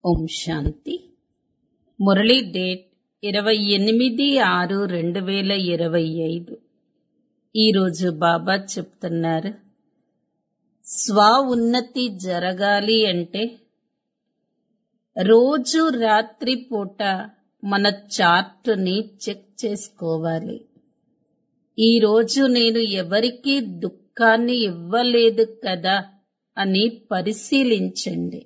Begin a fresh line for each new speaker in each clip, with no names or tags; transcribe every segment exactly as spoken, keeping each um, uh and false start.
ఓం శాంతి. Murali date ఇరవై ఎనిమిది ఆరు రెండు వేల ఇరవై ఐదు. ఈరోజు బాబా చెప్తున్నారు, స్వ ఉన్నతి జరగాలి అంటే రోజు రాత్రి పూట మన చార్టుని చెక్ చేసుకోవాలి. ఈ రోజు నేను ఎవరికీ దుఃఖాన్ని ఇవ్వలేదు కదా అని పరిశీలించండి.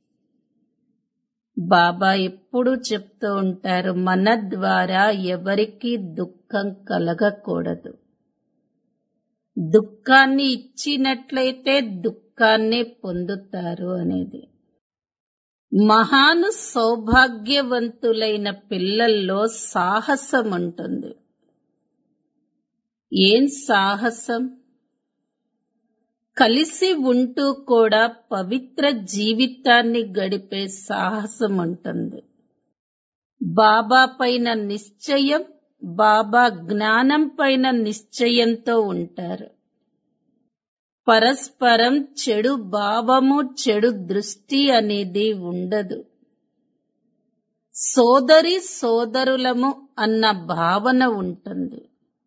బాబా ఎప్పుడూ చెప్తూ ఉంటారు, మన ద్వారా ఎవరికీ దుఃఖం కలగకూడదు. దుఃఖాన్ని ఇచ్చినట్లయితే దుఃఖాన్నే పొందుతారు అనేది. మహాను సౌభాగ్యవంతులైన పిల్లల్లో సాహసం ఉంటుంది. ఏం సాహసం? కలిసి ఉంటూ కూడా పవిత్ర జీవితాన్ని గడిపే సాహసం ఉంటుంది. బాబా పైన నిశ్చయం, బాబా జ్ఞానం పైన నిశ్చయంతో ఉంటారు. పరస్పరం చెడు భావము, చెడు దృష్టి అనేది ఉండదు. సోదరి సోదరులము అన్న భావన ఉంటుంది.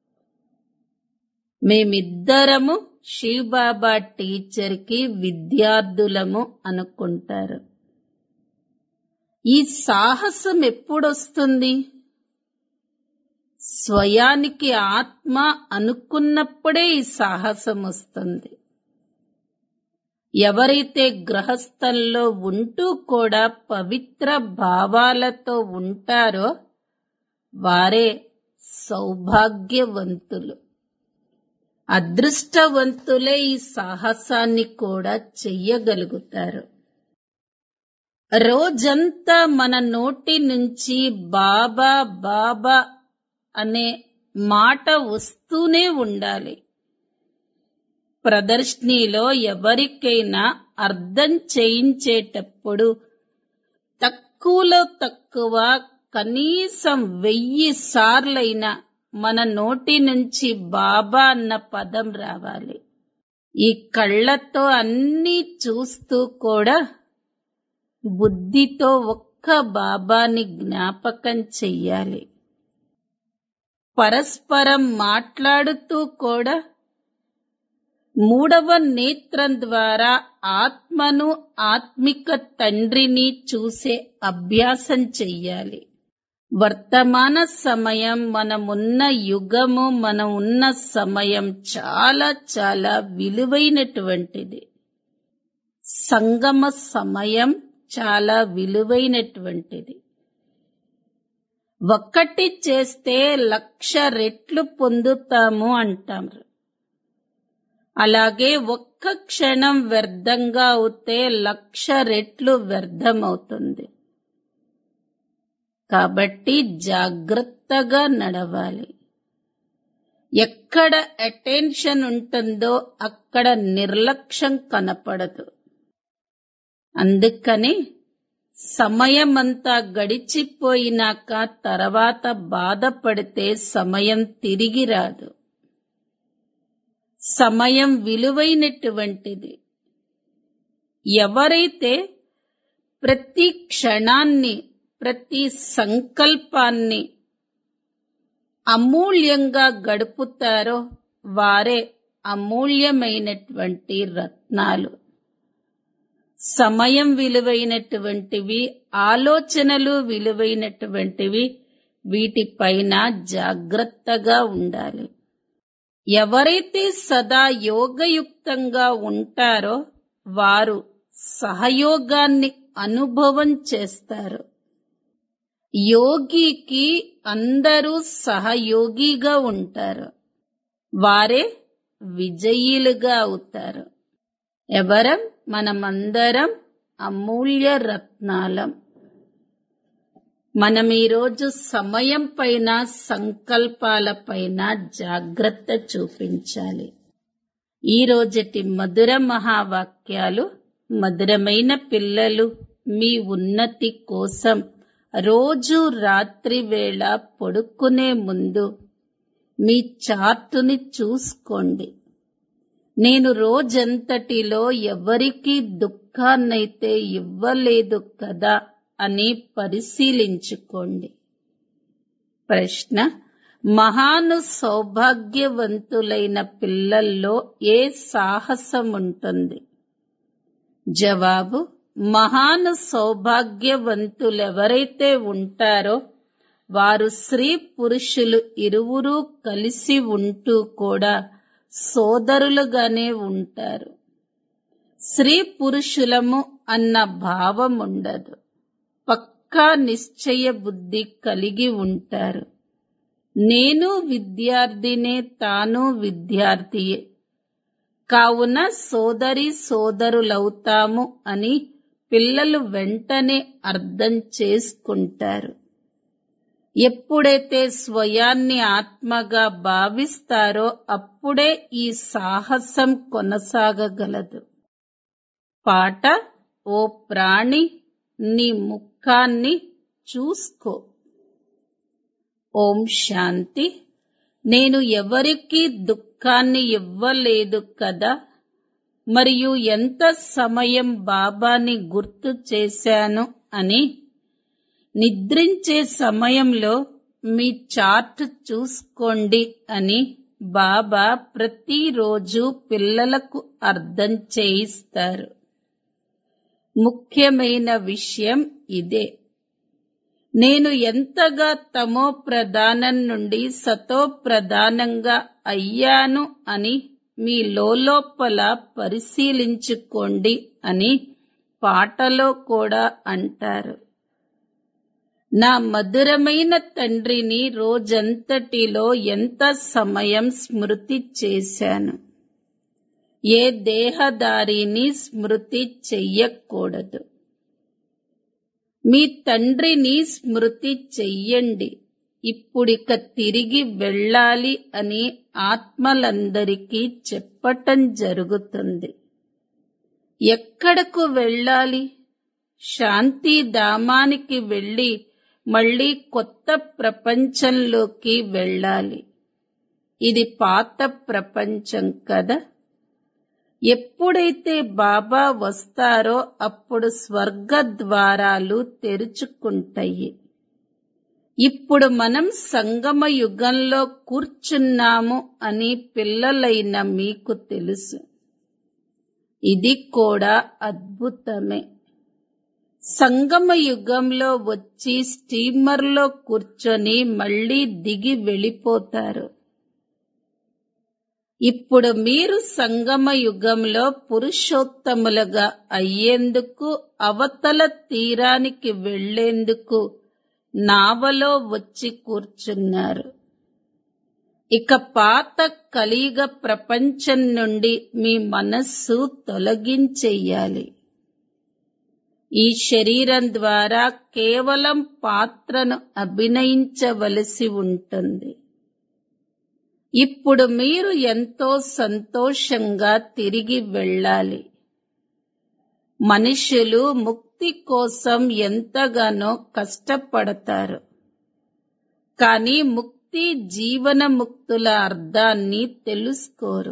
మేమిద్దరము శివబాబా టీచర్కి విద్యార్థులము అనుకుంటారు. ఈ సాహసం ఎప్పుడొస్తుంది? స్వయానికి ఆత్మ అనుకున్నప్పుడే ఈ సాహసం వస్తుంది. ఎవరైతే గృహస్థంలో ఉంటూ కూడా పవిత్ర భావాలతో ఉంటారో వారే సౌభాగ్యవంతులు. అదృష్టవంతులే ఈ సాహసాన్ని కూడా చెయ్యగలుగుతారు. రోజంతా మన నోటి నుంచి బాబా బాబా అనే మాట వస్తూనే ఉండాలి. ప్రదర్శనలో ఎవరికైనా అర్థం చేయించేటప్పుడు తక్కువలో తక్కువ కనీసం వెయ్యి సార్లైనా మన నోటి నుంచి బాబా అన్న పదం రావాలి. ఈ కళ్ళతో అన్నీ చూస్తూ కూడా బుద్ధితో ఒక్క బాబాని జ్ఞాపకం చెయ్యాలి. పరస్పరం మాట్లాడుతూ కూడా మూడవ నేత్రం ద్వారా ఆత్మను, ఆత్మిక తండ్రిని చూసే అభ్యాసం చెయ్యాలి. వర్తమాన సమయం, మనమున్న యుగము, మనం ఉన్న సమయం చాలా చాలా విలువైనటువంటిది. సంగమ సమయం చాలా విలువైనటువంటిది. ఒక్కటి చేస్తే లక్ష రెట్లు పొందుతాము అంటారు. అలాగే ఒక్క క్షణం వ్యర్థంగా అవుతే లక్ష రెట్లు వ్యర్థమవుతుంది. కాబట్టి జాగ్రత్తగా నడవాలి. ఎక్కడ అటెన్షన్ ఉంటుందో అక్కడ నిర్లక్ష్యం కనపడదు. అందుకని సమయమంతా గడిచిపోయినాక తర్వాత బాధపడితే సమయం తిరిగి రాదు. సమయం విలువైనటువంటిది. ఎవరైతే ప్రతి క్షణాన్ని, ప్రతి సంకల్పాన్ని అమూల్యంగా గడుపుతారో వారే అమూల్యమైనటువంటి రత్నాలు. సమయం విలువైనటువంటివి, ఆలోచనలు విలువైనటువంటివి. వీటిపైన జాగ్రత్తగా ఉండాలి. ఎవరైతే సదా యోగయుక్తంగా ఉంటారో వారు సహయోగాన్ని అనుభవం చేస్తారు. యోగికి అందరూ సహయోగిగా ఉంటారు. వారే విజయీలుగా అవుతారు. ఎవరం? మనమందరం అమూల్య రత్నాలం. మనం ఈరోజు సమయం పైన, సంకల్పాల పైన జాగ్రత్త చూపించాలి. ఈ రోజటి మధుర మహావాక్యాలు. మధురమైన పిల్లలు, మీ ఉన్నతి కోసం రోజు రాత్రి వేళ పడుకునే ముందు మీ చార్టుని చూసుకోండి. నేను రోజంతటిలో ఎవరికీ దుఃఖాన్నైతే ఇవ్వలేదు కదా అని పరిశీలించుకోండి. ప్రశ్న: మహాను సౌభాగ్యవంతులైన పిల్లల్లో ఏ సాహసం ఉంటుంది? జవాబు: మహాను సౌభాగ్యవంతులెవరైతే ఉంటారో వారు స్త్రీ పురుషులు ఇరువురూ కలిసి ఉంటూ కూడా సోదరులుగానే ఉంటారు. స్త్రీ పురుషులము అన్న భావం ఉండదు. పక్కా నిశ్చయ బుద్ధి కలిగి ఉంటారు. నేను విద్యార్థినే, తాను విద్యార్థియే, కావున సోదరి సోదరులవుతాము అని పిల్లలు వెంటనే అర్థం చేసుకుంటారు. ఎప్పుడైతే స్వయాన్ని ఆత్మగా భావిస్తారో అప్పుడే ఈ సాహసం కొనసాగగలదు. పాట: ఓ ప్రాణి, నీ ముఖాన్ని చూసుకో. ఓం శాంతి. నేను ఎవరికీ దుఃఖాన్ని ఇవ్వలేదు కదా, మరియు ఎంత సమయం బాబాని గుర్తు చేశాను అని. నిద్రించే సమయంలో మీ చార్ట్ చూసుకోండి అని బాబా ప్రతిరోజు పిల్లలకు అర్థం చేయిస్తారు. ముఖ్యమైన విషయం ఇదే. నేను ఎంతగా తమో ప్రధానం నుండి సతో ప్రధానంగా అయ్యాను అని మీ లోపల పరిశీలించుకోండి అని పాటలో కూడా అంటారు. నా మధురమైన తండ్రిని రోజంతటిలో ఎంత సమయం స్మృతి చేశాను. ఏ దేహదారిని స్మృతి చెయ్యకూడదు. మీ తండ్రిని స్మృతి చెయ్యండి. ఇప్పుడిక తిరిగి వెళ్ళాలి అని ఆత్మలందరికీ చెప్పటం జరుగుతుంది. ఎక్కడకు వెళ్ళాలి? శాంతిధామానికి వెళ్ళి మళ్ళీ కొత్త ప్రపంచంలోకి వెళ్ళాలి. ఇది పాత ప్రపంచం కదా. ఎప్పుడైతే బాబా వస్తారో అప్పుడు స్వర్గ ద్వారాలు తెరుచుకుంటాయి. ఇప్పుడు మనం సంగమ యుగంలో కూర్చున్నాము అని పిల్లలైన మీకు తెలుసు. ఇది కూడా అద్భుతమే. సంగమ యుగంలో వచ్చి స్టీమర్లో కూర్చొని మళ్ళీ దిగి వెళ్ళిపోతారు. ఇప్పుడు మీరు సంగమ యుగంలో పురుషోత్తములుగా అయ్యేందుకు, అవతల తీరానికి వెళ్లేందుకు నావలో వచ్చి కూర్చున్నారు. ఇక పాత కలియుగ ప్రపంచం నుండి మీ మనస్సు తొలగించెయ్యాలి. ఈ శరీరం ద్వారా కేవలం పాత్రను అభినయించవలసి ఉంటుంది. ఇప్పుడు మీరు ఎంతో సంతోషంగా తిరిగి వెళ్ళాలి. మనుషులు ముక్తి కోసం ఎంతగానో కష్టపడతారు. కానీ ముక్తి, జీవన ముక్తుల అర్థాన్ని తెలుసుకోరు.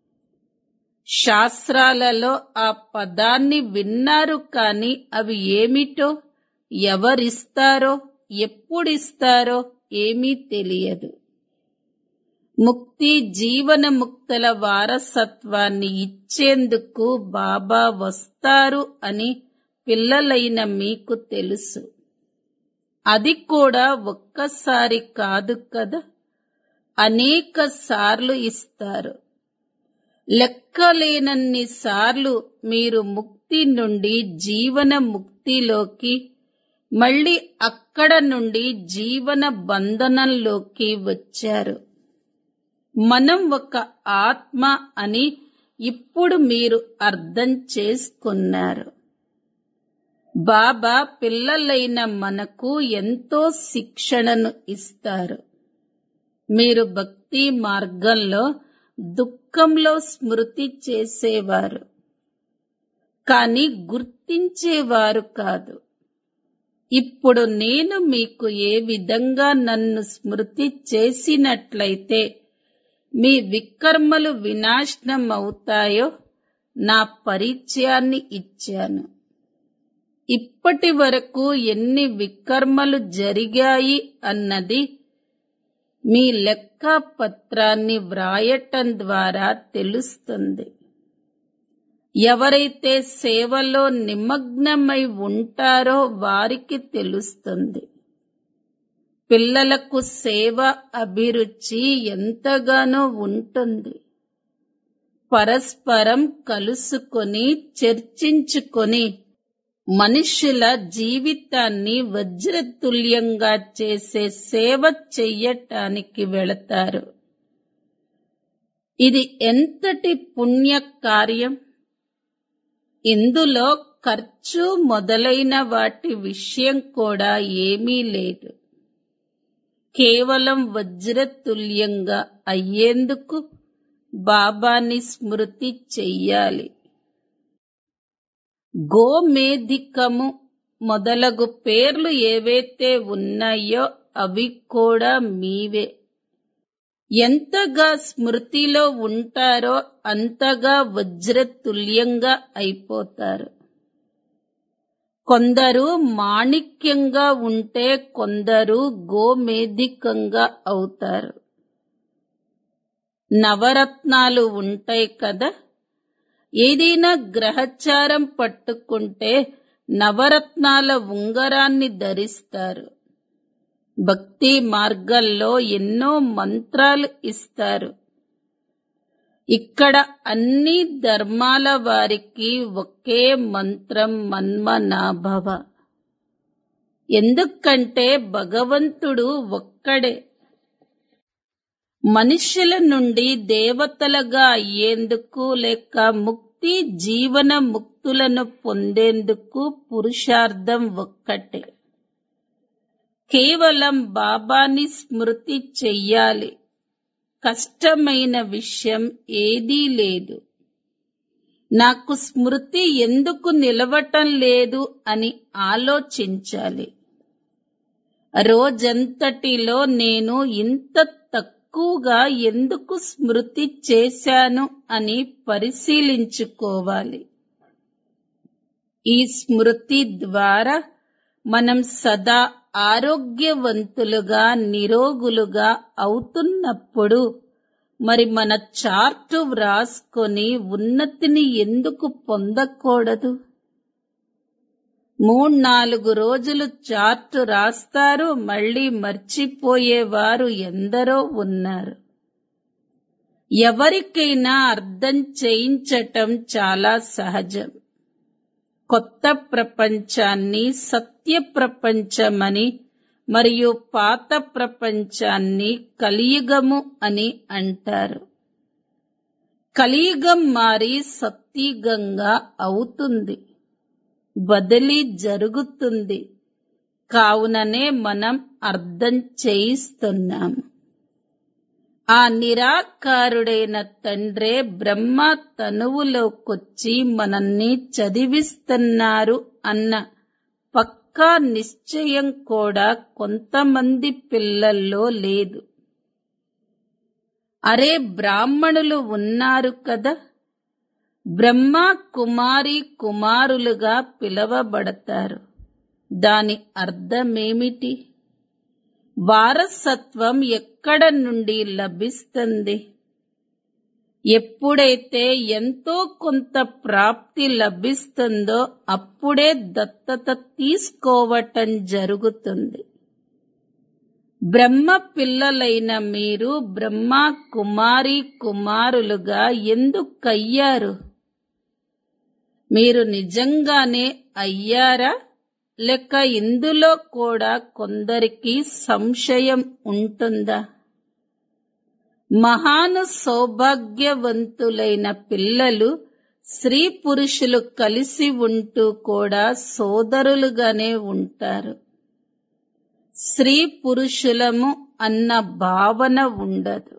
శాస్త్రాలలో ఆ పదాన్ని విన్నారు, కానీ అవి ఏమిటో, ఎవరిస్తారో, ఎప్పుడిస్తారో ఏమీ తెలియదు. ముక్తి, జీవన ముక్తుల వారసత్వాన్ని ఇచ్చేందుకు బాబా వస్తారు అని పిల్లలైన మీకు తెలుసు. అది కూడా ఒక్కసారి కాదు కదా, అనేక సార్లు ఇస్తారు. లెక్కలేనన్ని సార్లు మీరు ముక్తి నుండి జీవన ముక్తిలోకి, మళ్ళీ అక్కడ నుండి జీవన బంధనంలోకి వచ్చారు. మనం ఒక ఆత్మ అని ఇప్పుడు మీరు అర్థం చేసుకున్నారు. బాబా పిల్లలైన మనకు ఎంతో శిక్షణను ఇస్తారు. మీరు భక్తి మార్గంలో దుఃఖంలో స్మృతి చేసేవారు, కానీ గుర్తించేవారు కాదు. ఇప్పుడు నేను మీకు ఏ విధంగా నన్ను స్మృతి చేసినట్లయితే మీ వికర్మలు వినాశనం అవుతాయో నా పరిచయాన్ని ఇచ్చాను. ఇప్పటి వరకు ఎన్ని వికర్మలు జరిగాయి అన్నది మీ లెక్కపత్రాన్ని వ్రాయటం ద్వారా తెలుస్తుంది. ఎవరైతే సేవలో నిమగ్నమై ఉంటారో వారికి తెలుస్తుంది. పిల్లలకు సేవ అభిరుచి ఎంతగానో ఉంటుంది. పరస్పరం కలుసుకొని చర్చించుకొని మనుషుల జీవితాన్ని వజ్రతుల్యంగా చేసే సేవ చెయ్యటానికి వెళతారు. ఇది ఎంతటి పుణ్య కార్యం! ఇందులో ఖర్చు మొదలైన వాటి విషయం కూడా ఏమీ లేదు. కేవలం వజ్రతుల్యంగా అయ్యేందుకు బాబాని స్మృతి చెయ్యాలి. గోమేధికము మొదలగు పేర్లు ఏవైతే ఉన్నాయో అవి కూడా మీవే. ఎంతగా స్మృతిలో ఉంటారో అంతగా వజ్రతుల్యంగా అయిపోతారు. కొందరు మాణిక్యంగా ఉంటే కొందరు గోమేధికంగా అవుతారు. నవరత్నాలు ఉంటాయి కదా, ఏదైనా గ్రహచారం పట్టుకుంటే నవరత్నాల ఉంగరాన్ని ధరిస్తారు. భక్తి మార్గంలో ఎన్నో మంత్రాలు ఇస్తారు. ఇక్కడ అన్ని ధర్మాల వారికి ఒకే మంత్రం మన్మనాభవ. ఎందుకంటే భగవంతుడు ఒక్కడే. మనుషుల నుండి దేవతలుగా అయ్యేందుకు లేక ముక్తి జీవన ముక్తులను పొందేందుకు పురుషార్థం ఒక్కటే. కేవలం బాబాని స్మృతి చెయ్యాలి. కష్టమైన విషయం ఏదీ లేదు. నాకు స్మృతి ఎందుకు నిలవటం లేదు అని ఆలోచించాలి. రోజంతటిలో నేను ఇంత తక్కువగా ఎందుకు స్మృతి చేశాను అని పరిశీలించుకోవాలి. ఈ స్మృతి ద్వారా మనం సదా ఆరోగ్యవంతులుగా నిరోగులుగా అవుతున్నప్పుడు మరి మన చార్టు వ్రాసుకొని ఉన్నతిని ఎందుకు పొందకూడదు? మూడు నాలుగు రోజులు చార్టు రాస్తారు, మళ్ళీ మర్చిపోయేవారు ఎందరో ఉన్నారు. ఎవరికైనా అర్థం చేయించటం చాలా సహజం. కొత్త ప్రపంచాన్ని సత్య ప్రపంచమని మరియు పాత ప్రపంచాన్ని కలియుగము అని అంటారు. కలియుగం మారి సత్యుగంగా అవుతుంది. బదిలీ జరుగుతుంది. కావుననే మనం అర్థం చేయిస్తున్నాము. ఆ నిరాకారుడైన తండ్రే బ్రహ్మ తనువులోకొచ్చి మనల్ని చదివిస్తున్నారు అన్న పక్కా నిశ్చయం కూడా కొంతమంది పిల్లల్లో లేదు. అరే బ్రాహ్మణులు ఉన్నారు కదా, బ్రహ్మ కుమారి కుమారులుగా పిలవబడతారు. దాని అర్థమేమిటి? వారసత్వం ఎక్కడ నుండి లభిస్తుంది? ఎప్పుడైతే ఎంతో కొంత ప్రాప్తి లభిస్తుందో అప్పుడే దత్తత తీసుకోవటం జరుగుతుంది. బ్రహ్మ పిల్లలైన మీరు బ్రహ్మ కుమారి కుమారులుగా ఎందుకయ్యారు? మీరు నిజంగానే అయ్యారా? లేక ఇందులో కూడా కొందరికి సంశయం ఉంటుందా? మహాను సౌభాగ్యవంతులైన పిల్లలు స్త్రీ పురుషులు కలిసి ఉంటూ కూడా సోదరులుగానే ఉంటారు. స్త్రీ పురుషులము అన్న భావన ఉండదు.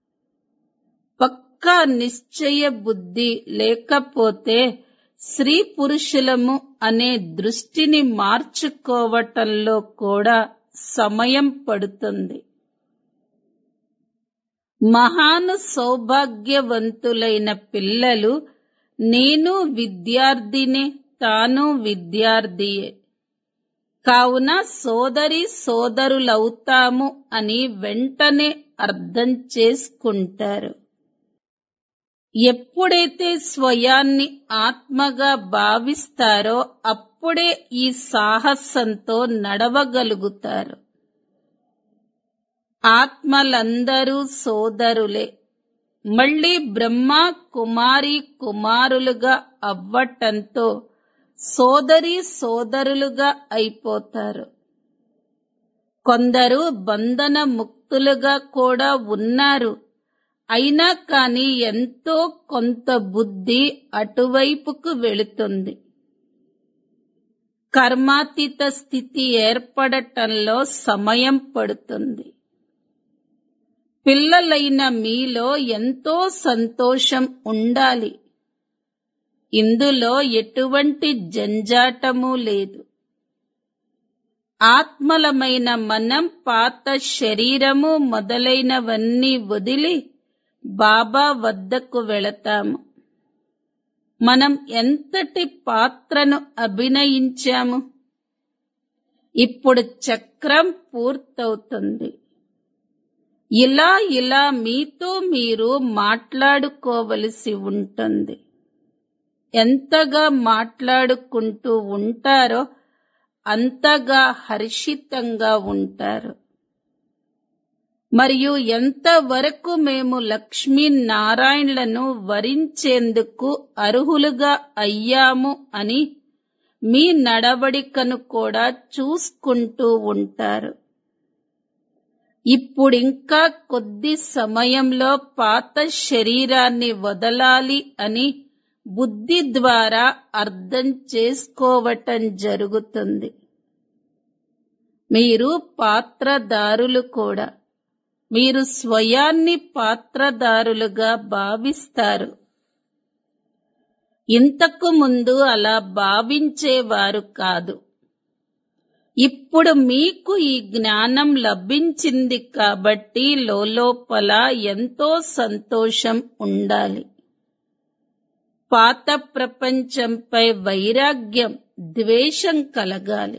పక్కా నిశ్చయ బుద్ధి లేకపోతే స్త్రీ పురుషులము అనే దృష్టిని మార్చుకోవటంలో కూడా సమయం పడుతుంది. మహాను సౌభాగ్యవంతులైన పిల్లలు నేను విద్యార్థినే తాను విద్యార్థియే. కావున సోదరి సోదరులవుతాము అని వెంటనే అర్థం చేసుకుంటారు. ఎప్పుడైతే స్వయాన్ని ఆత్మగా భావిస్తారో అప్పుడే ఈ సాహసంతో నడవగలుగుతారు. ఆత్మలందరూ సోదరులే. మళ్ళీ బ్రహ్మ కుమారి కుమారులుగా అవ్వటంతో సోదరి సోదరులుగా అయిపోతారు. కొందరు బంధన ముక్తులుగా కూడా ఉన్నారు. అయినా కాని ఎంతో కొంత బుద్ధి అటువైపుకు వెళుతుంది. కర్మాతీత స్థితి ఏర్పడటంలో సమయం పడుతుంది. పిల్లలైన మీలో ఎంతో సంతోషం ఉండాలి. ఇందులో ఎటువంటి జంజాటము లేదు. ఆత్మలమైన మనం పాత శరీరము మొదలైనవన్నీ వదిలి బాబా వద్దకు వెళతాము. మనం ఎంతటి పాత్రను అభినయించాము. ఇప్పుడు చక్రం పూర్తవుతుంది. ఇలా ఇలా మీతో మీరు మాట్లాడుకోవలసి ఉంటుంది. ఎంతగా మాట్లాడుకుంటూ ఉంటారో అంతగా హర్షితంగా ఉంటారు. మరియు ఎంతవరకు మేము లక్ష్మీనారాయణలను వరించేందుకు అర్హులుగా అయ్యాము అని మీ నడవడికను కూడా చూసుకుంటూ ఉంటారు. ఇప్పుడింకా కొద్ది సమయంలో పాత శరీరాన్ని వదలాలి అని బుద్ధి ద్వారా అర్థం చేసుకోవటం జరుగుతుంది. మీరు పాత్రదారులు కూడా. మీరు స్వయాన్ని పాత్రదారులుగా భావిస్తారు. ఇంతకు ముందు అలా భావించేవారు కాదు. ఇప్పుడు మీకు ఈ జ్ఞానం లభించింది కాబట్టి లోలోపల ఎంతో సంతోషం ఉండాలి. పాత ప్రపంచంపై వైరాగ్యం, ద్వేషం కలగాలి.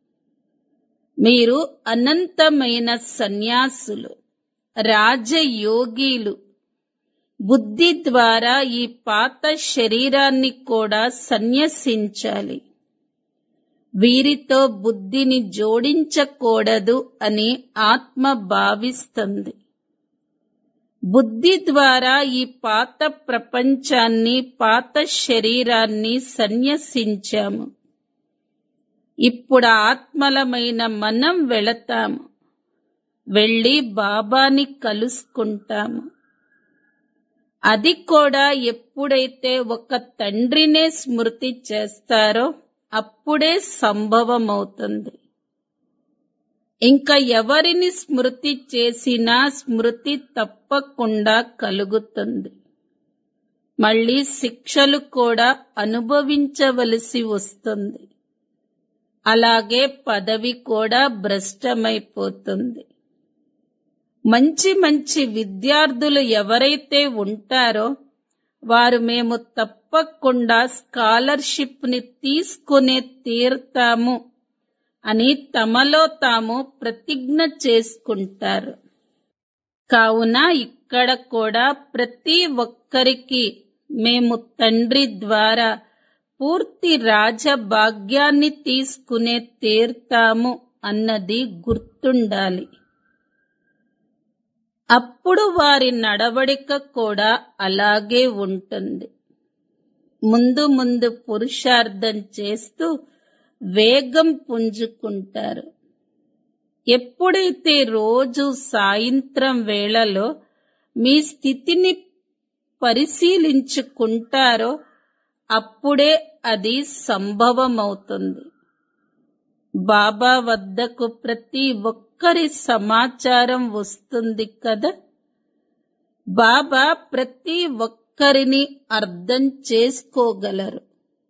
మీరు అనంతమైన సన్యాసులు, రాజయోగీలు. బుద్ధి ద్వారా ఈ పాత శరీరాన్ని కూడా సన్యసించాలి. వీరితో బుద్ధిని జోడించకూడదు అని ఆత్మ భావిస్తుంది. బుద్ధి ద్వారా ఈ పాత ప్రపంచాన్ని, పాత శరీరాన్ని సన్యసించాము. ఇప్పుడు ఆత్మలమైన మనం వెళతాము. వెళ్ళి బాబాని కలుసుకుంటాము. అది కూడా ఎప్పుడైతే ఒక తండ్రినే స్మృతి చేస్తారో అప్పుడే సంభవమవుతుంది. ఇంకా ఎవరిని స్మృతి చేసినా స్మృతి తప్పకుండా కలుగుతుంది. మళ్ళీ శిక్షలు కూడా అనుభవించవలసి వస్తుంది. అలాగే పదవి కూడా భ్రష్టమైపోతుంది. మంచి మంచి విద్యార్థులు ఎవరైతే ఉంటారో వారు మేము తప్పకుండా స్కాలర్షిప్ ని తీసుకునే తీరుతాము అని తమలో తాము ప్రతిజ్ఞ చేసుకుంటారు. కావున ఇక్కడ కూడా ప్రతి ఒక్కరికి మేము తండ్రి ద్వారా పూర్తి రాజభాగ్యాన్ని తీసుకునే తీరుతాము అన్నది గుర్తుండాలి. అప్పుడు వారి నడవడిక కూడా అలాగే ఉంటుంది. ముందు ముందు పురుషార్థం చేస్తూ వేగం పుంజుకుంటారు. ఎప్పుడైతే రోజు సాయంత్రం వేళలో మీ స్థితిని పరిశీలించుకుంటారో అప్పుడే అది సంభవమవుతుంది. బాబా వద్దకు ప్రతి ఒక్కరి సమాచారం వస్తుంది కదా. బాబా ప్రతి ఒక్కరిని అర్థం చేసుకోగలరు.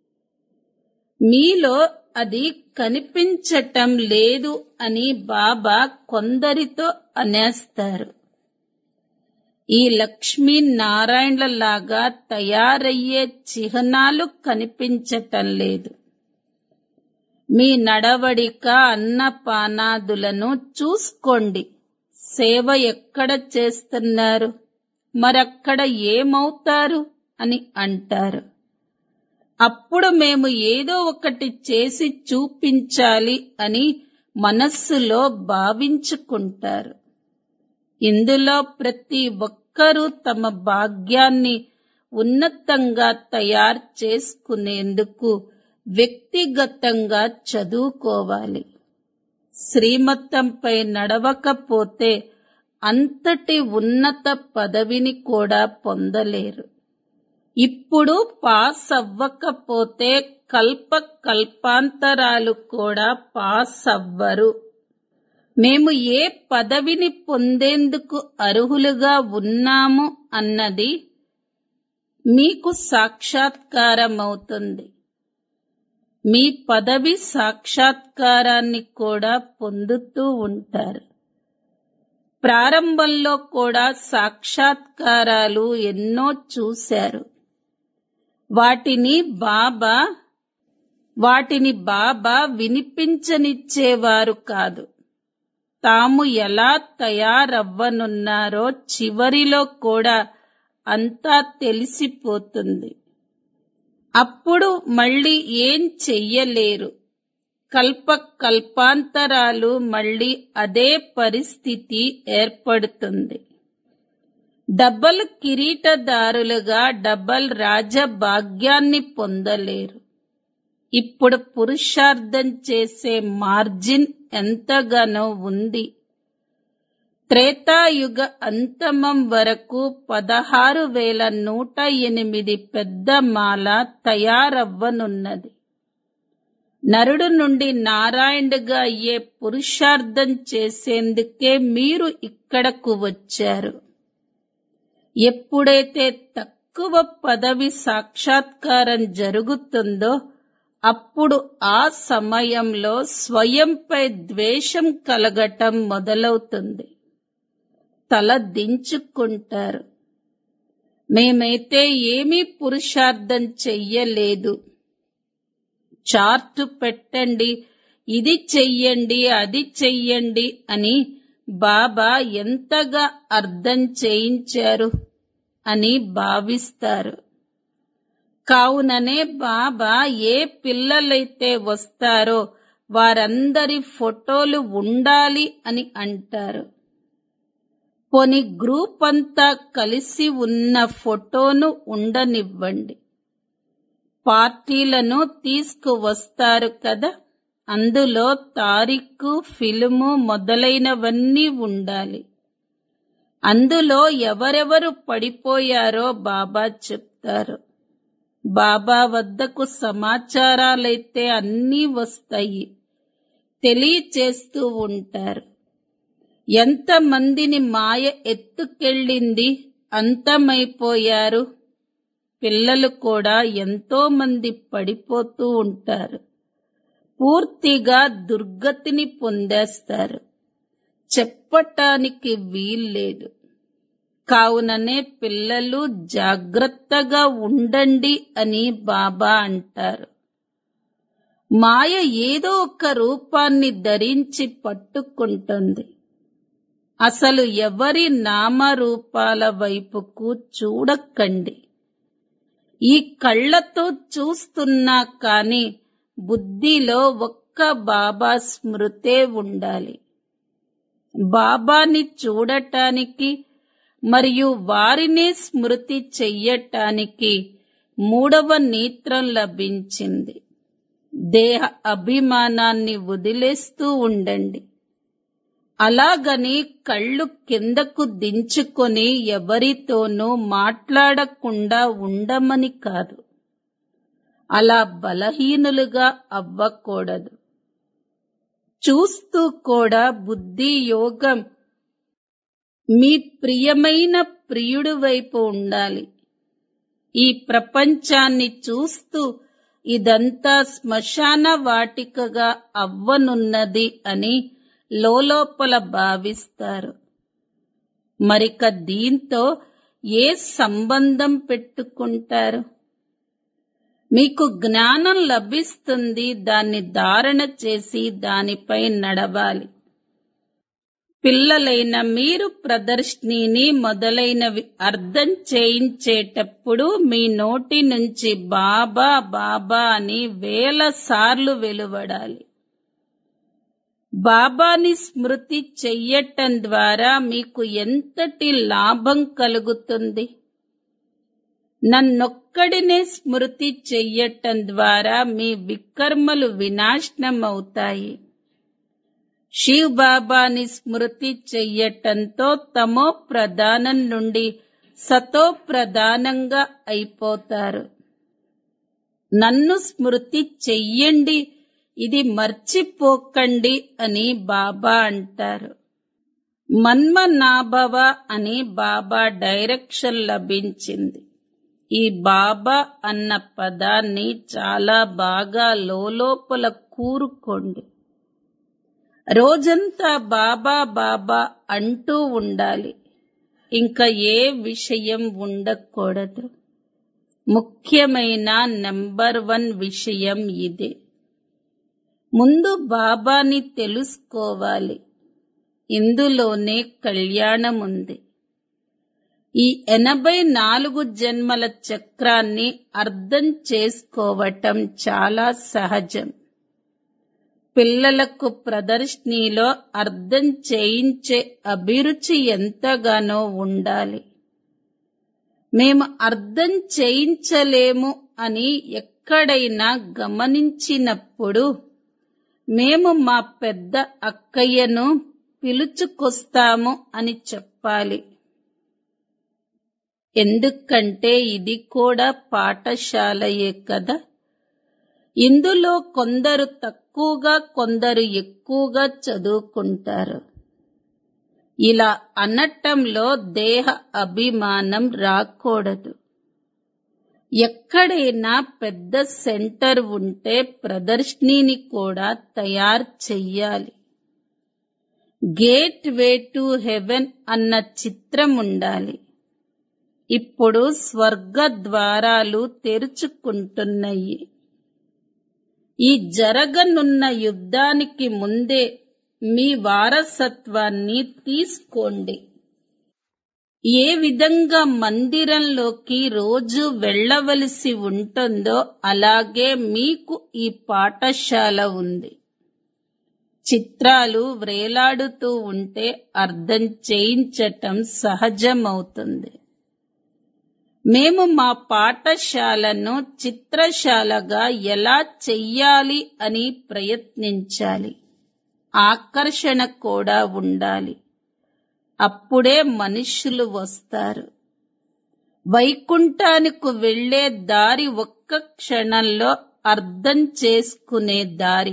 మీలో అది కనిపించటం లేదు అని బాబా కొందరితో అనేస్తారు. ఈ లక్ష్మీనారాయణలలాగా తయారయ్యే చిహ్నాలు కనిపించటం లేదు. మీ నడవడిక అన్నపానాదులను చూసుకోండి. సేవ ఎక్కడ చేస్తున్నారు, మరక్కడ ఏమవుతారు అని అంటారు. అప్పుడు మేము ఏదో ఒకటి చేసి చూపించాలి అని మనస్సులో భావించుకుంటారు. ఇందులో ప్రతి ఒక్కరూ తమ భాగ్యాన్ని ఉన్నతంగా తయారు చేసుకునేందుకు వ్యక్తిగతంగా చదువుకోవాలి. శ్రీమతంపై నడవకపోతే అంతటి ఉన్నత పదవిని కూడా పొందలేరు. ఇప్పుడు పాస్ అవ్వకపోతే కల్ప కల్పాంతరాలు కూడా పాస్ అవ్వరు. మేము ఏ పదవిని పొందేందుకు అర్హులుగా ఉన్నాము అన్నది మీకు సాక్షాత్కారమవుతుంది. మీ పదవి సాక్షాత్కారాన్ని కూడా పొందుతూ ఉంటారు. ప్రారంభంలో కూడా సాక్షాత్కారాలు ఎన్నో చూశారు. వాటిని బాబా వాటిని బాబా వినిపించనిచ్చేవారు కాదు. తాము ఎలా తయారవ్వనున్నారో చివరిలో కూడా అంతా తెలిసిపోతుంది. అప్పుడు మళ్ళీ ఏం చెయ్యలేరు. కల్ప కల్పాంతరాలు మళ్ళీ అదే పరిస్థితి ఏర్పడుతుంది. డబల్ కిరీటదారులుగా డబల్ రాజభాగ్యాన్ని పొందలేరు. ఇప్పుడు పురుషార్థం చేసే మార్జిన్ ఎంతగానో ఉంది. త్రేతాయుగ అంతమం వరకు పదహారు వేల నూట ఎనిమిది పెద్ద మాల తయారవ్వనున్నది. నరుడు నుండి నారాయణుడిగా అయ్యే పురుషార్థం చేసేందుకే మీరు ఇక్కడకు వచ్చారు. ఎప్పుడైతే తక్కువ పదవి సాక్షాత్కారం జరుగుతుందో అప్పుడు ఆ సమయంలో స్వయంపై ద్వేషం కలగటం మొదలవుతుంది. తల దించుకుంటారు. మేమైతే ఏమీ పురుషార్థం చెయ్యలేదు. చార్టు పెట్టండి, ఇది చెయ్యండి, అది చెయ్యండి అని బాబా ఎంతగా అర్థం చేయించారు అని భావిస్తారు. కావుననే బాబా ఏ పిల్లలైతే వస్తారో వారందరి ఫోటోలు ఉండాలి అని అంటారు. పోని గ్రూప్ అంతా కలిసి ఉన్న ఫోటోను ఉండనివ్వండి. పార్టీలను తీసుకువస్తారు కదా, అందులో తారీఖు, ఫిల్ము మొదలైనవన్నీ ఉండాలి. అందులో ఎవరెవరు పడిపోయారో బాబా చెప్తారు. బాబా వద్దకు సమాచారాలైతే అన్నీ వస్తాయి, తెలియచేస్తూ ఉంటారు. ఎంతమందిని మాయ ఎత్తుకెళ్ళింది, అంతమైపోయారు. పిల్లలు కూడా ఎంతో మంది పడిపోతూ ఉంటారు. పూర్తిగా దుర్గతిని పొందేస్తారు. చెప్పటానికి వీల్లేదు. కావుననే పిల్లలు జాగ్రత్తగా ఉండండి అని బాబా అంటారు. మాయ ఏదో ఒక రూపాన్ని ధరించి పట్టుకుంటుంది. అసలు ఎవరి నామరూపాల వైపుకు చూడకండి. ఈ కళ్ళతో చూస్తున్నా కాని బుద్ధిలో ఒక్క బాబా స్మృతే ఉండాలి. బాబాని చూడటానికి మరియు వారినే స్మృతి చెయ్యటానికి మూడవ నేత్రం లభించింది. దేహ అభిమానాన్ని వదిలేస్తూ ఉండండి. అలాగని కళ్ళు కిందకు దించుకొని ఎవరితోనూ మాట్లాడకుండా ఉండమని కాదు. అలా బలహీనులుగా అవ్వకూడదు. చూస్తూ కూడా బుద్ధి యోగం మీ ప్రియమైన ప్రియుడి వైపు ఉండాలి. ఈ ప్రపంచాన్ని చూస్తూ ఇదంతా శ్మశాన వాటికగా అవ్వనున్నది అని లోలోపల భావిస్తారు. మరిక దీంతో ఏ సంబంధం పెట్టుకుంటారు? మీకు జ్ఞానం లభిస్తుంది, దాన్ని ధారణ చేసి దానిపై నడవాలి. పిల్లలైన మీరు ప్రదర్శనని మొదలైనవి అర్థం చేయించేటప్పుడు మీ నోటి నుంచి బాబా బాబా అని వేల సార్లు వెలువడాలి. బాబాని స్మృతి చెయ్యటం ద్వారా మీకు ఎంతటి లాభం కలుగుతుంది? నన్నొక్కడినే స్మృతి చెయ్యటం ద్వారా మీ వికర్మలు వినాశనమవుతాయి. శివ్ బాబాని స్మృతి చెయ్యటంతో తమో ప్రధానం నుండి సతో ప్రధానంగా అయిపోతారు. నన్ను స్మృతి చెయ్యండి, ఇది మర్చిపోకండి అని బాబా అంటారు. మన్మనాభవ అని బాబా డైరెక్షన్ లభించింది. ఈ బాబా అన్న పదాన్ని చాలా బాగా లోలోపల కూరుకోండి. రోజంతా బాబా బాబా అంటూ ఉండాలి. ఇంకా ఏ విషయం ఉండకూడదు. ముఖ్యమైన నెంబర్ వన్ విషయం ఇదే. ముందు బాబాని తెలుసుకోవాలి. ఇందులోనే కళ్యాణం ఉంది. ఈ ఎనభై నాలుగు జన్మల చక్రాన్ని అర్థం చేసుకోవటం చాలా సహజం. పిల్లలకు ప్రదర్శనలో అర్థం చేయించే అభిరుచి ఎంతగానో ఉండాలి. మేము అర్థం చేయించలేము అని ఎక్కడైనా గమనించినప్పుడు మేము మా పెద్ద అక్కయ్యను పిలుచుకొస్తాము అని చెప్పాలి. ఎందుకంటే ఇది కూడా పాఠశాలయే కదా. ఇందులో కొందరు తక్కువగా, కొందరు ఎక్కువగా చదువుకుంటారు. ఇలా అనటంలో దేహ అభిమానం రాకూడదు. ఎక్కడైనా పెద్ద సెంటర్ ఉంటే ప్రదర్శనని కూడా తయారు చెయ్యాలి. గేట్ వే టు హెవెన్ అన్న చిత్రం ఉండాలి. ఇప్పుడు స్వర్గ ద్వారాలు తెరుచుకుంటున్నాయి. ఈ జరగనున్న యుద్ధానికి ముందే మీ వారసత్వాన్ని తీసుకోండి. ఏ విధంగా మందిరంలోకి రోజు వెళ్ళవలసి ఉంటుందో అలాగే మీకు ఈ పాఠశాల ఉంది. చిత్రాలు వ్రేలాడుతూ ఉంటే అర్థం చేయించటం సహజమవుతుంది. మేము మా పాఠశాలను చిత్రశాలగా ఎలా చెయ్యాలి అని ప్రయత్నించాలి. ఆకర్షణ కూడా ఉండాలి. అప్పుడే మనుష్యులు వస్తారు. వైకుంఠానికి వెళ్లే దారి ఒక్క క్షణంలో అర్థం చేసుకునే దారి.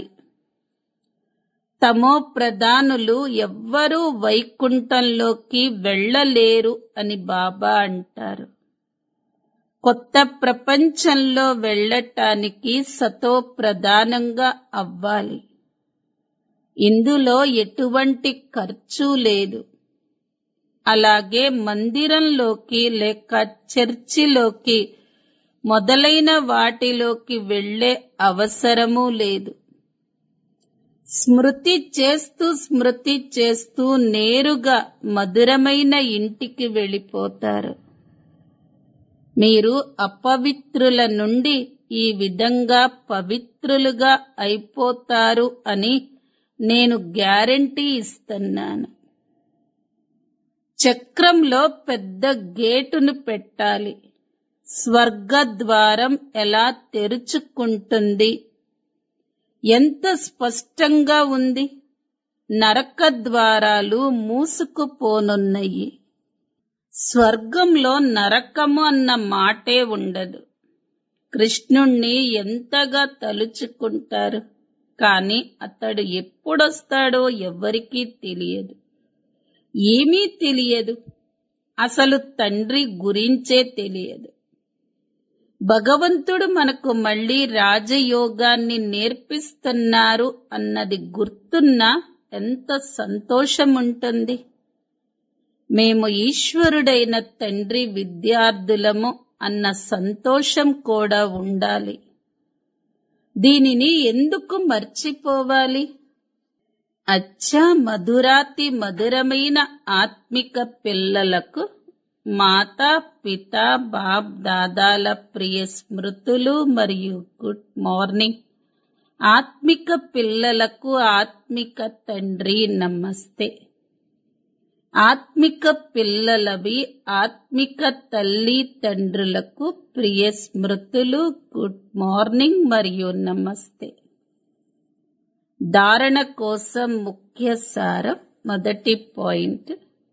తమో ప్రధానులు ఎవ్వరూ వైకుంఠంలోకి వెళ్ళలేరు అని బాబా అంటారు. కొత్త ప్రపంచంలో వెళ్ళటానికి సతో ప్రధానంగా అవ్వాలి. ఇందులో ఎటువంటి ఖర్చు లేదు. అలాగే మందిరంలోకి లేక చర్చిలోకి మొదలైన వాటిలోకి వెళ్ళే అవసరమూ లేదు. స్మృతి చేస్తూ స్మృతి చేస్తూ నేరుగా మధురమైన ఇంటికి వెళ్ళిపోతారు. మీరు అపవిత్రుల నుండి ఈ విధంగా పవిత్రులుగా అయిపోతారు అని నేను గ్యారెంటీ ఇస్తున్నాను. చక్రంలో పెద్ద గేటును పెట్టాలి. స్వర్గద్వారం ఎలా తెరుచుకుంటుంది? ఎంత స్పష్టంగా ఉంది. నరక ద్వారాలు మూసుకుపోనున్నాయి. స్వర్గంలో నరకము అన్న మాటే ఉండదు. కృష్ణుణ్ణి ఎంతగా తలుచుకుంటారు, కాని అతడు ఎప్పుడొస్తాడో ఎవ్వరికీ తెలియదు. ఏమీ తెలియదు. అసలు తండ్రి గురించే తెలియదు. భగవంతుడు మనకు మళ్ళీ రాజయోగాన్ని నేర్పిస్తున్నారు అన్నది గుర్తున్నా ఎంత సంతోషముంటుంది. మేము ఈశ్వరుడైన తండ్రి విద్యార్థులము అన్న సంతోషం కూడా ఉండాలి. దీనిని ఎందుకు మర్చిపోవాలి? అచ్చా, మధురాతి మధురమైన ఆత్మిక పిల్లలకు మాతా పిత బాప్ దాదాల ప్రియ స్మృతులు మరియు గుడ్ మార్నింగ్. ఆత్మిక పిల్లలకు ఆత్మిక తండ్రి నమస్తే. ఆత్మిక పిల్లలవి ఆత్మిక తల్లి తండ్రులకు ప్రియ స్మృతులు, గుడ్ మార్నింగ్ మరియు నమస్తే. ధారణ కోసం ముఖ్య సారం. మొదటి పాయింట్,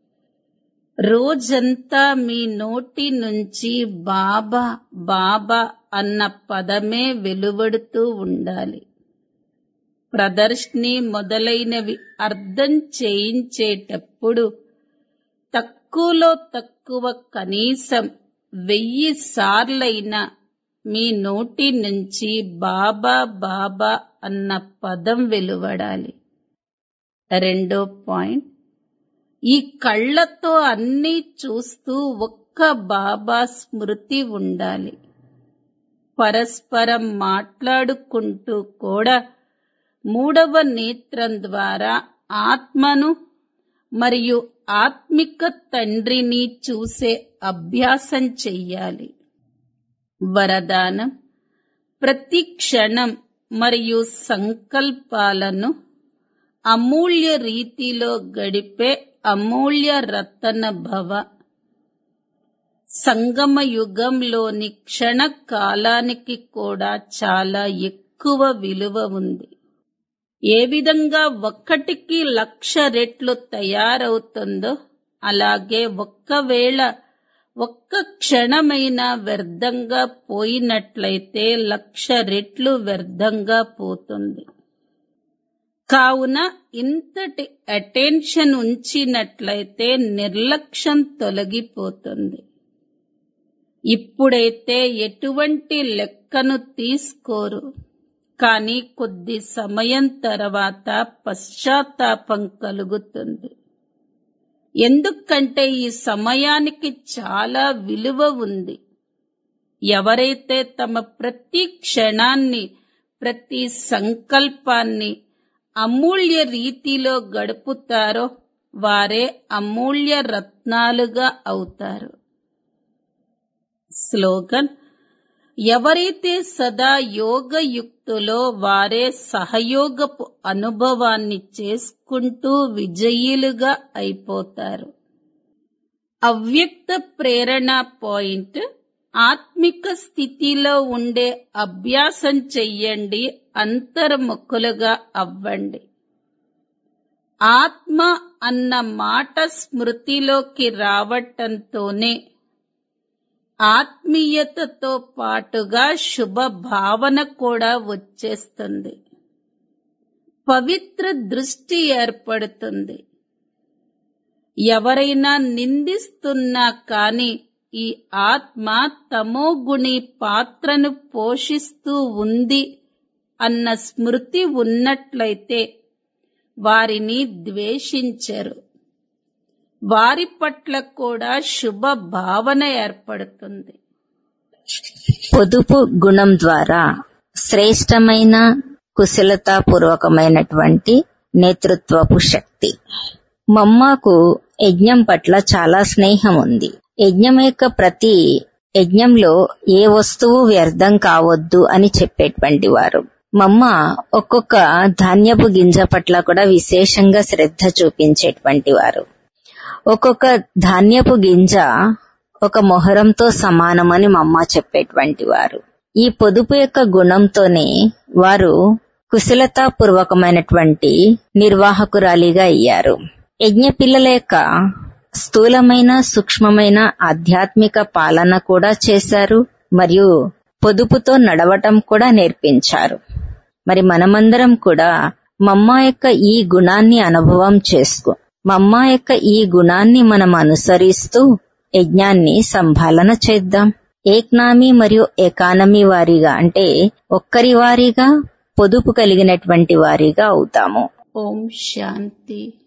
రోజంతా మీ నోటి నుంచి బాబా బాబా అన్న పదమే వెలువడుతూ ఉండాలి. ప్రదర్శిని మొదలైనవి అర్థం చేయించేటప్పుడు తక్కువలో తక్కువ కనీసం వెయ్యి సార్లైనా మీ నోటి నుంచి బాబా బాబా అన్న పదం వెలువడాలి. రెండో పాయింట్, ఈ కళ్ళతో అన్నీ చూస్తూ ఒక్క బాబా స్మృతి ఉండాలి. పరస్పరం మాట్లాడుకుంటూ కూడా మూడవ నేత్రం ద్వారా ఆత్మను మరియు ఆత్మిక తండ్రిని చూసే అభ్యాసం చెయ్యాలి. వరదానం, ప్రతి క్షణం మరియు సంకల్పాలను అమూల్య రీతిలో గడిపే అమూల్య రతన భవ. సంగమ యుగంలోని క్షణ కాలానికి కూడా చాలా ఎక్కువ విలువ ఉంది. ఏ విధంగా ఒక్కటికి లక్ష రెట్లు తయారవుతుందో అలాగే ఒక్కవేళ ఒక్క క్షణమైనా వ్యర్థంగా పోయినట్లయితే లక్ష రెట్లు వ్యర్థంగా పోతుంది. కావున ఇంతటి అటెన్షన్ ఉంచినట్లయితే నిర్లక్ష్యం తొలగిపోతుంది. ఇప్పుడైతే ఎటువంటి లెక్కను తీసుకోరు, కానీ కొద్ది సమయం తర్వాత పశ్చాత్తాపం కలుగుతుంది. ఎందుకంటే ఈ సమయానికి చాలా విలువ ఉంది. ఎవరైతే తమ ప్రతి క్షణాన్ని, ప్రతి సంకల్పాన్ని అమూల్య రీతిలో గడుపుతారో వారే అమూల్య రత్నాలుగా అవుతారు. స్లోగన్, ఎవరైతే సదా యోగయుక్తులో వారే సహయోగపు అనుభవాన్ని చేసుకుంటూ విజయులుగా అయిపోతారు. అవ్యక్త ప్రేరణ పాయింట్, ఆత్మిక స్థితిలో ఉండే అభ్యాసం చెయ్యండి, అంతర్ముఖులుగా అవ్వండి. ఆత్మ అన్న మాట స్మృతిలోకి రావటంతోనే ఆత్మీయతతో పాటుగా శుభ భావన కూడా వచ్చేస్తుంది. పవిత్ర దృష్టి ఏర్పడుతుంది. ఎవరైనా నిందిస్తున్నా కాని ఈ ఆత్మ తమోగుణి పాత్రను పోషిస్తూ ఉంది అన్న స్మృతి ఉన్నట్లయితే వారిని ద్వేషించరు. వారి పట్ల కూడా శుభ భావన ఏర్పడుతుంది.
పొదుపు గుణం ద్వారా శ్రేష్టమైన కుశలతాపూర్వకమైనటువంటి నేతృత్వపు శక్తి. మమ్మాకు యజ్ఞం పట్ల చాలా స్నేహం ఉంది. యజ్ఞం యొక్క ప్రతి యజ్ఞంలో ఏ వస్తువు వ్యర్థం కావద్దు అని చెప్పేటువంటి వారు. మమ్మ ఒక్కొక్క ధాన్యపు గింజ పట్ల కూడా విశేషంగా శ్రద్ధ చూపించేటువంటి వారు. ఒక్కొక్క ధాన్యపు గింజ ఒక మొహరంతో సమానమని మమ్మ చెప్పేటువంటి వారు. ఈ పొదుపు యొక్క గుణంతోనే వారు కుశలతాపూర్వకమైనటువంటి నిర్వాహకురాలిగా అయ్యారు. యజ్ఞ పిల్లల యొక్క స్థూలమైన సూక్ష్మమైన ఆధ్యాత్మిక పాలన కూడా చేశారు మరియు పొదుపుతో నడవటం కూడా నేర్పించారు. మరి మనమందరం కూడా మమ్మ యొక్క ఈ గుణాన్ని అనుభవం చేసుకో మమ్మ యొక్క ఈ గుణాన్ని మనం అనుసరిస్తూ యజ్ఞాన్ని సంభాలన చేద్దాం. ఏక్నామీ మరియు ఎకానమీ వారిగా అంటే ఒక్కరి వారిగా పొదుపు కలిగినటువంటి వారిగా అవుతాము.
ఓం శాంతి.